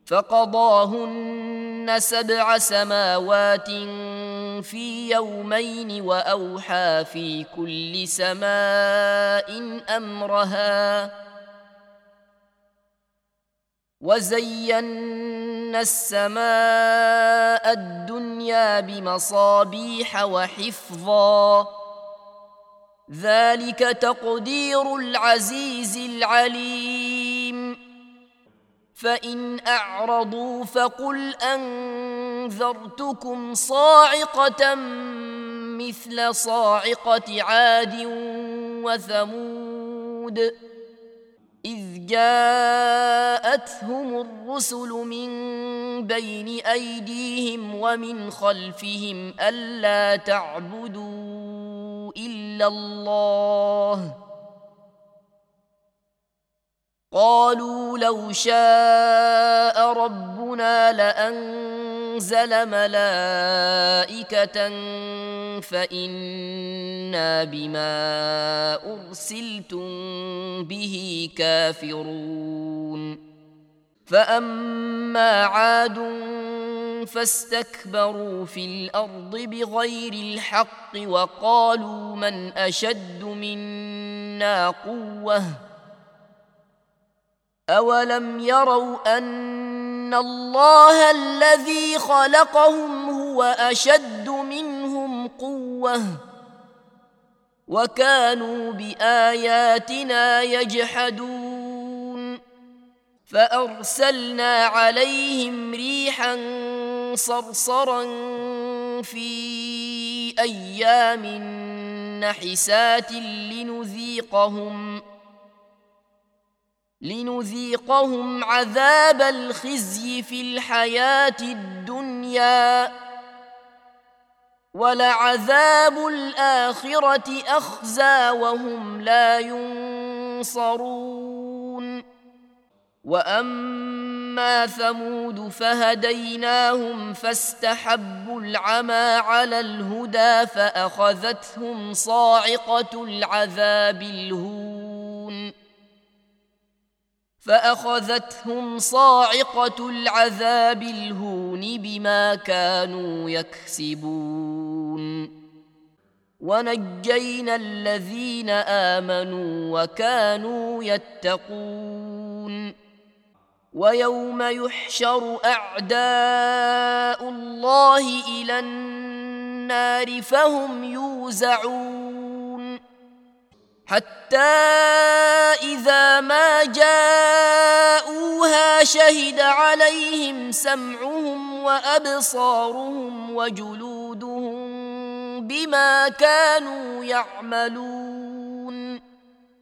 فقضاهن 7 سماوات في يومين وأوحى في كل سماء أمرها وزينا السماء الدنيا بمصابيح وحفظا ذلك تقدير العزيز العليم فإن أعرضوا فقل أنذرتكم صاعقة مثل صاعقة عاد وثمود إذ جاءتهم الرسل من بين أيديهم ومن خلفهم ألا تعبدوا إلا الله قالوا لو شاء ربنا لأنزل ملائكة فإنا بما أرسلتم به كافرون فأما عاد فاستكبروا في الأرض بغير الحق وقالوا من أشد منا قوة أولم يروا أن الله الذي خلقهم هو أشد منهم قوة وكانوا بآياتنا يجحدون فأرسلنا عليهم ريحا صرصرا في أيام نحسات لنذيقهم عذاب الخزي في الحياة الدنيا ولعذاب الآخرة أخزى وهم لا ينصرون وأما ثمود فهديناهم فاستحبوا العمى على الهدى فأخذتهم صاعقة العذاب الهون بما كانوا يكسبون ونجينا الذين آمنوا وكانوا يتقون ويوم يحشر أعداء الله إلى النار فهم يوزعون حتى إذا ما جاءوها شهد عليهم سمعهم وأبصارهم وجلودهم بما كانوا يعملون